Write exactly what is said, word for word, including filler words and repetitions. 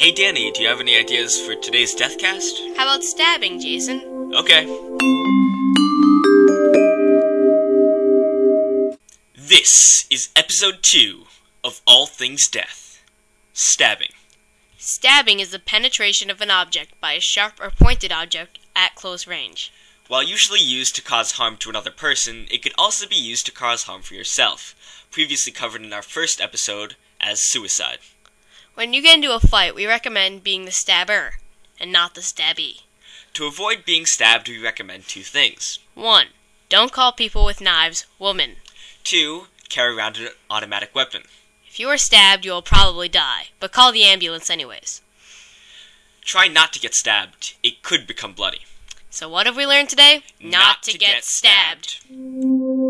Hey Danny, do you have any ideas for today's Deathcast? How about stabbing, Jason? Okay. This is episode two of All Things Death. Stabbing. Stabbing is the penetration of an object by a sharp or pointed object at close range. While usually used to cause harm to another person, it could also be used to cause harm for yourself, previously covered in our first episode as suicide. When you get into a fight, we recommend being the stabber, and not the stabbee. To avoid being stabbed, we recommend two things. One, don't call people with knives woman. Two, carry around an automatic weapon. If you are stabbed, you will probably die, but call the ambulance anyways. Try not to get stabbed. It could become bloody. So what have we learned today? Not to get stabbed.